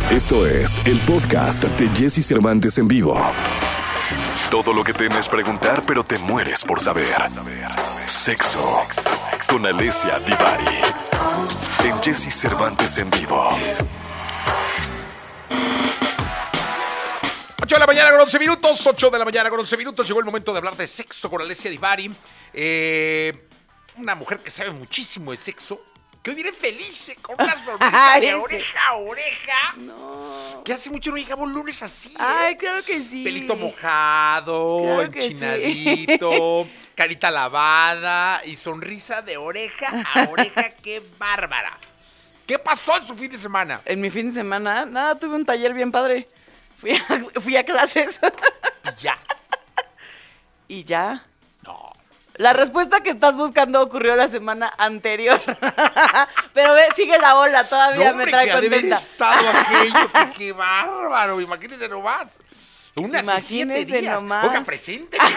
Esto es el podcast de Jesse Cervantes en vivo. Todo lo que temes preguntar, pero te mueres por saber. Sexo con Alessia Divari en Jesse Cervantes en vivo. 8 de la mañana con 11 minutos, 8 de la mañana con 11 minutos. Llegó el momento de hablar de sexo con Alessia Divari. Una mujer que sabe muchísimo de sexo, que hoy viene feliz, con una sonrisa de oreja a oreja. No. Que hace mucho no llegamos lunes así. Ay, claro que sí. Pelito mojado, Claro que enchinadito, sí. Carita lavada y sonrisa de oreja a oreja. ¡Qué bárbara! ¿Qué pasó en su fin de semana? En mi fin de semana, nada, tuve un taller bien padre. Fui a clases. Y ya. ¿Y ya? No. La respuesta que estás buscando ocurrió la semana anterior. Pero ve, sigue la ola, todavía No, me trae que ha de haber contenta. estado aquello, qué bárbaro. Imagínese nomás. Unas 7 Imagínese días. nomás. Oiga, presénteme.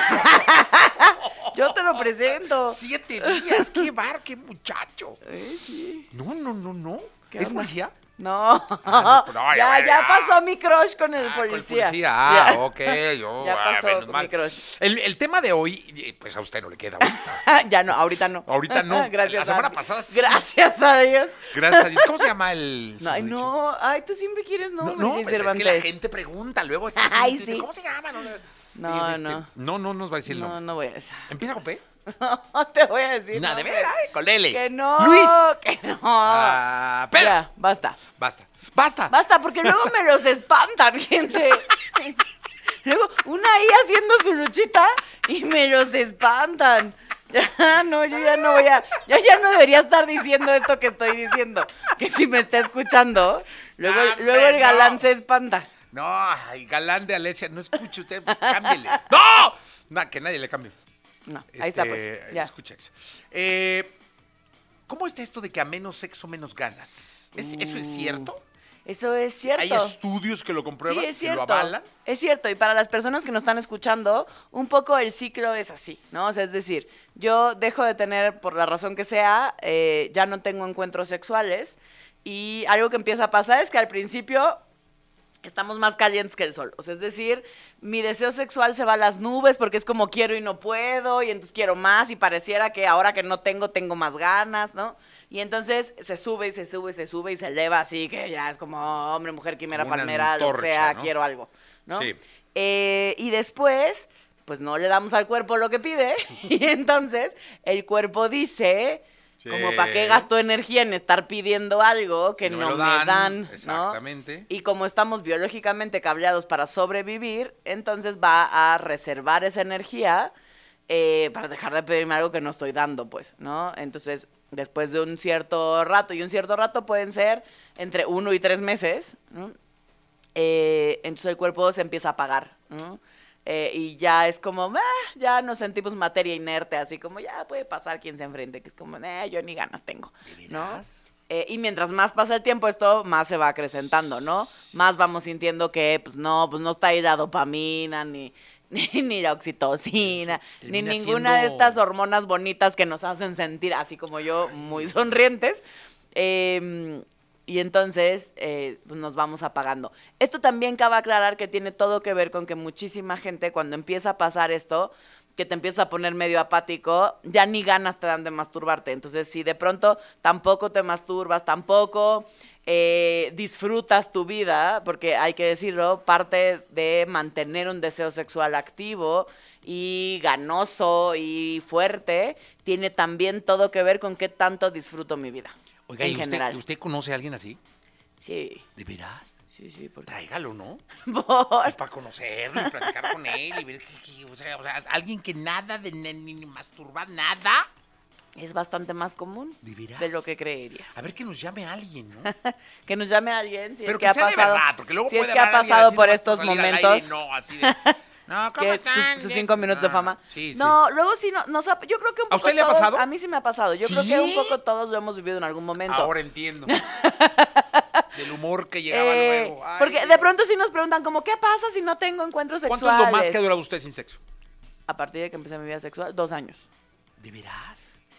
Yo te lo presento. 7 días, qué muchacho. Sí. No. ¿Qué ¿Es onda? policía? No, no, ya pasó mi crush con el Con el policía. policía. Ya. Ok. Ya pasó menos con mal. mi crush. El tema de hoy, pues a usted no le queda ahorita. Ya no, ahorita no. Ahorita no. Gracias La semana a pasada sí. Gracias a Dios. Gracias a Dios. ¿Cómo se llama el No, ay, susodicho? no, ay, tú siempre quieres No, nombres, pero es Cervantes. que la gente pregunta luego. Ay, sí. ¿Cómo se llama? No, No nos va a decir el no, nombre. no voy a decir. ¿Empieza con P? No te voy a decir. No, de nombre. veras, con L. Que no. Luis. Que no. Pero. Ya, basta. Basta. Basta, porque luego me los espantan, gente. Luego, una ahí haciendo su luchita y me los espantan. Ya, no, yo ya no voy a... Yo ya no debería estar diciendo esto que estoy diciendo. Que si me está escuchando, luego el galán se espanta. No, ay, galán de Alessia, no escuche usted, cámbiele. ¡No! No, que nadie le cambie. No, ahí está pues, ya. Escucha eso. ¿Cómo está esto de que a menos sexo, menos ganas? ¿Eso es cierto? Eso es cierto. ¿Hay estudios que lo comprueban, Sí, es que lo cierto. avalan? Es cierto, y para las personas que nos están escuchando, un poco el ciclo es así, ¿no? O sea, es decir, yo dejo de tener, por la razón que sea, ya no tengo encuentros sexuales, y algo que empieza a pasar es que al principio estamos más calientes que el sol. O sea, es decir, mi deseo sexual se va a las nubes porque es como quiero y no puedo, y entonces quiero más, y pareciera que ahora que no tengo más ganas, ¿no? Y entonces se sube y se sube y se sube y se eleva así que ya es como hombre, mujer, quimera, Como una palmera, lo que antorcha, sea, ¿no? quiero algo, ¿no? Sí. Y después, pues no le damos al cuerpo lo que pide, y entonces el cuerpo dice, Sí. como para qué gasto energía en estar pidiendo algo que Si no lo me dan, ¿no? Exactamente. Y como estamos biológicamente cableados para sobrevivir, entonces va a reservar esa energía para dejar de pedirme algo que no estoy dando, pues, ¿no? Entonces, después de un cierto rato, y un cierto rato pueden ser entre 1 y 3 meses, ¿no? Entonces el cuerpo se empieza a apagar, ¿no? Y ya es como, ya nos sentimos materia inerte, así como ya puede pasar quien se enfrente, que es como, yo ni ganas tengo, ¿no? Y mientras más pasa el tiempo, esto más se va acrecentando, ¿no? Más vamos sintiendo que, pues no está ahí la dopamina, ni la oxitocina, ni Termina ninguna de siendo- estas hormonas bonitas que nos hacen sentir, así como yo, muy sonrientes. Y entonces pues nos vamos apagando. Esto también cabe aclarar que tiene todo que ver con que muchísima gente, cuando empieza a pasar esto, que te empieza a poner medio apático, ya ni ganas te dan de masturbarte. Entonces, si de pronto tampoco te masturbas, tampoco disfrutas tu vida, porque hay que decirlo, parte de mantener un deseo sexual activo y ganoso y fuerte, tiene también todo que ver con qué tanto disfruto mi vida. Oiga, en ¿y general. usted conoce a alguien así? Sí, ¿De veras? sí, porque... Tráigalo, ¿no? Por- Pues para conocerlo y platicar con él y ver o sea, alguien que nada de ni masturbar, nada. Es bastante más común ¿De veras? de lo que creerías. A ver que nos llame alguien, ¿no? Que nos llame alguien si Pero es que que ha sea pasado, de verdad, porque luego si puede es que ha hablar alguien pasado así por nomás estos salir al momentos. aire, no, así de... No, ¿cómo Que están? sus 5 minutos de fama. Sí, sí. No, luego sí, yo creo que un poco ¿A usted le ha todos- pasado? A mí sí me ha pasado. Yo creo ¿Sí? que un poco todos lo hemos vivido en algún momento. Ahora entiendo. Del humor que llegaba luego. Ay, porque de pronto sí nos preguntan como, ¿qué pasa si no tengo encuentros ¿cuánto sexuales? es lo más que ha durado usted sin sexo? A partir de que empecé mi vida sexual, 2 años. ¿De veras?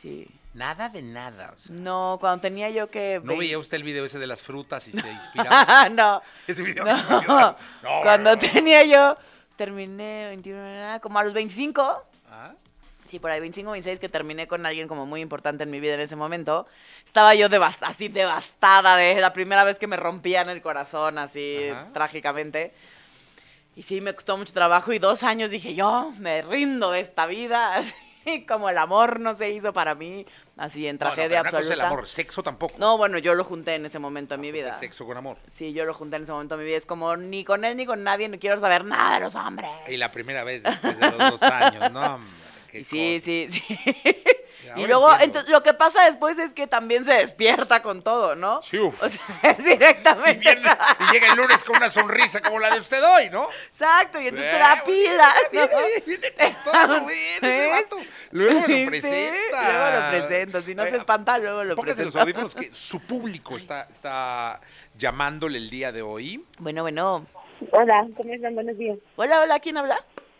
Sí. Nada de nada. O sea, No, cuando tenía yo que... ¿no veía usted el video ese de las frutas y se inspiraba? No. Ese video No. Cuando tenía yo, terminé 21, como a los 25. ¿Ah? Sí, por ahí 25, 26, que terminé con alguien como muy importante en mi vida en ese momento. Estaba yo así devastada de la primera vez que me rompían el corazón, así trágicamente. Y sí, me costó mucho trabajo y 2 años dije, yo me rindo de esta vida, así como el amor no se hizo para mí, así en tragedia absoluta. absoluta. El amor, sexo tampoco. No, bueno, yo lo junté en ese momento de mi vida. Sexo con amor. Sí, yo lo junté en ese momento de mi vida. Es como ni con él ni con nadie, no quiero saber nada de los hombres. Y la primera vez después de los 2 años, no, hombre, qué Sí, cosa. sí. Ahora Y luego, entiendo. lo que pasa después es que también se despierta con todo, ¿no? Sí, uf. O sea, es directamente. Y llega el lunes con una sonrisa como la de usted hoy, ¿no? Exacto, y entonces te da pila, ¿no? Viene con todo bien ese vato. Luego lo ¿Viste? presenta. Luego lo presento. Si no se espanta, luego lo Póngase los presento. audífonos que su público está llamándole el día de hoy. Bueno. Hola, ¿cómo están? Buenos días. Hola, ¿quién habla?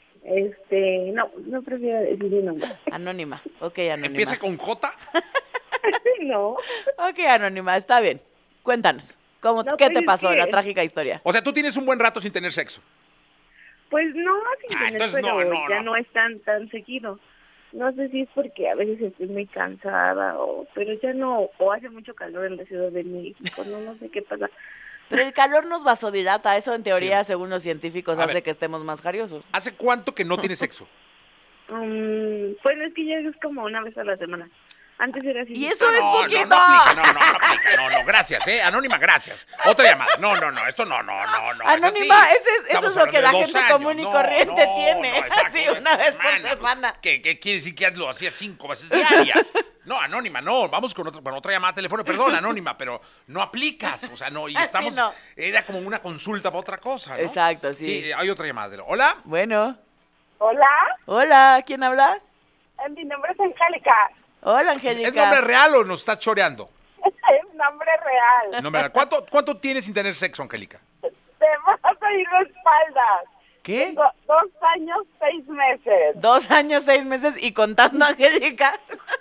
No prefiero decir mi nombre. Anónima. Ok, anónima. ¿Empieza con J? No. Ok, anónima, está bien. Cuéntanos. No, ¿Qué pues te es pasó? que- La trágica historia. O sea, tú tienes un buen rato sin tener sexo. Pues no, sin tener, entonces pero no. ya no es tan seguido. No sé si es porque a veces estoy muy cansada, pero ya no, o hace mucho calor en la Ciudad de México, no sé qué pasa. Pero el calor nos vasodilata. Eso, en teoría, según los científicos, A hace ver. que estemos más jariosos. ¿Hace cuánto que no tienes sexo? Pues es que ya es como una vez a la semana. Antes era así. Y eso es No poquito. aplica, no, gracias, Anónima, gracias. Otra llamada. No, esto no. Anónima, eso es lo que la gente común y corriente tiene. exacto, Así, una vez por pues, semana. ¿Qué quiere decir que lo hacía 5 veces diarias? No, Anónima, no. Vamos con otra llamada de teléfono. Perdón, Anónima, pero no aplicas. O sea, no. Y Así estamos. no. Era como una consulta para otra cosa, ¿no? Exacto, sí. Sí, hay otra llamada. Hola. Bueno. Hola, ¿Quién habla? mi nombre es Angélica. Hola, Angélica. ¿Es nombre real o nos estás choreando? Es nombre real. Nombre real. ¿Cuánto tienes sin tener sexo, Angélica? Te vas a ir de espaldas. ¿Qué? Tengo 2 años, 6 meses. 2 años, 6 meses y contando, Angélica.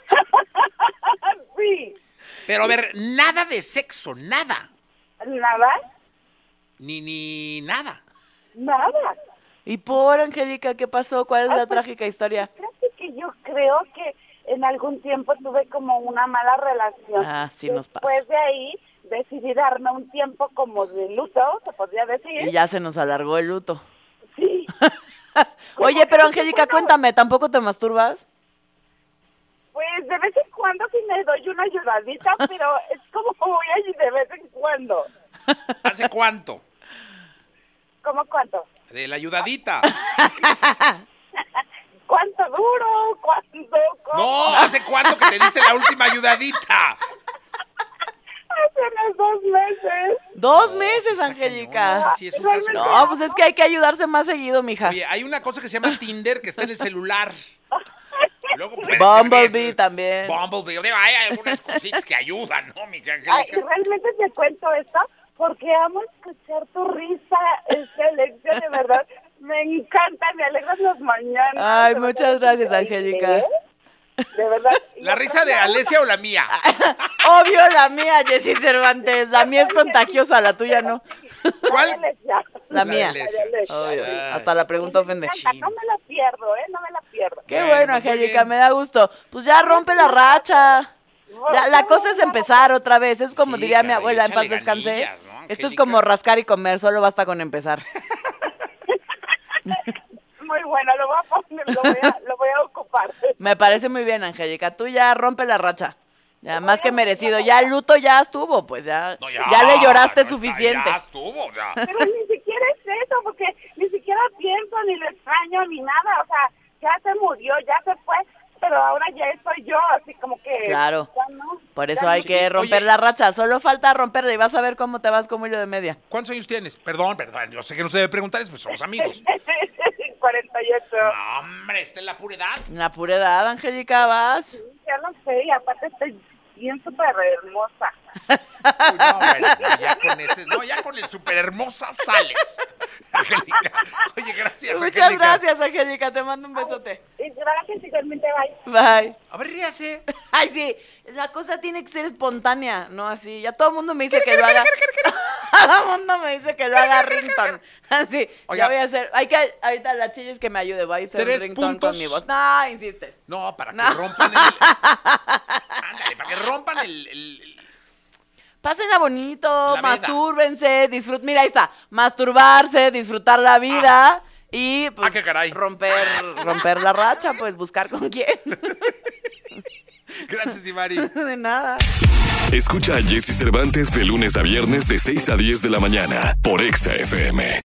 Sí. Pero a ver, nada de sexo, nada. ¿Nada? Ni nada. Nada. ¿Y por, Angélica, qué pasó? ¿Cuál es la pues, trágica historia? Fíjate que yo creo que en algún tiempo tuve como una mala relación. Ah, sí nos pasa. Después de ahí decidí darme un tiempo como de luto, se podría decir. Y ya se nos alargó el luto. Sí. Oye, pero Angélica, cuéntame, ¿tampoco te masturbas? Pues de vez en cuando sí me doy una ayudadita, pero es como muy allí de vez en cuando. ¿Hace cuánto? ¿Cómo cuánto? De la ayudadita. ¿Cuánto duro? ¿Cuánto? ¿Cómo? No, ¿hace cuánto que te diste la última ayudadita? Hace unos 2 meses. 2 meses, Angélica. Sí, es un caso. No, pues es que hay que ayudarse más seguido, mija. Oye, hay una cosa que se llama Tinder que está en el celular. Luego puede Bumblebee ser, también. Bumblebee. Digo, hay algunas cositas que ayudan, ¿no, mi Ay, Angélica? realmente te cuento esto porque amo escuchar tu risa, Alexia, de verdad. Me encanta, me alegras las mañanas. Ay, de muchas verdad, gracias, Angélica. De verdad. ¿La risa de Alesia o la mía? Obvio, la mía, Jessy Cervantes. La mía es contagiosa, la tuya no. ¿Cuál? Alexia. La mía. Alesia. Obvio. Ay. Hasta la pregunta ofende. Me encanta, no me la pierdo, no me la pierdo. Qué Bueno, bueno, muy Angélica, bien. me da gusto. Pues ya rompe la racha. La cosa es empezar otra vez. Es como Sí, diría mi caray, abuela, en paz échale descanse. ganillas, ¿no, Esto es Angélica? como rascar y comer, solo basta con empezar. Muy bueno, lo voy a poner, lo voy a ocupar. Me parece muy bien, Angélica. Tú ya rompe la racha. Ya, más que merecido. Ya el luto ya estuvo, pues ya. No, Ya le lloraste no, suficiente. Ya estuvo, o sea. Pero ni siquiera es eso, porque ni siquiera pienso, ni lo extraño, ni nada. O sea, ya se murió, ya se fue, pero ahora ya estoy yo, así como que... Claro. ya no, Por eso ya hay no. que romper Oye. la racha. Solo falta romperla y vas a ver cómo te vas como hilo de media. ¿Cuántos años tienes? Perdón, yo sé que no se debe preguntar eso, pues somos amigos. 48. No, hombre, está en la pura edad. En la pura edad, Angélica, vas. Ya lo sé, y aparte estoy bien súper hermosa. Uy, no, bueno, ya con el súper hermosa sales. Angélica. Oye, gracias, Muchas Angélica. gracias, Angélica. Te mando un besote. Igual. Gracias, igualmente, bye. Bye. A ver, ríase. Ay, sí, la cosa tiene que ser espontánea, no así. Ya todo el mundo me dice que lo haga. Todo el mundo me dice que lo haga ringtone. Así, Oiga. ya voy a hacer. Ahorita la chilla es que me ayude, voy a hacer 3 ringtone puntos. con mi voz. No, insistes. No, para que No. rompan el... Ándale, para que rompan el... Pásenla bonito, La vida. mastúrbense, disfruten. Mira, ahí está. Masturbarse, disfrutar la vida y pues, qué caray. romper la racha, pues buscar con quién. Gracias, Ivari. De nada. Escucha a Jessy Cervantes de lunes a viernes de 6 a 10 de la mañana por Exa FM.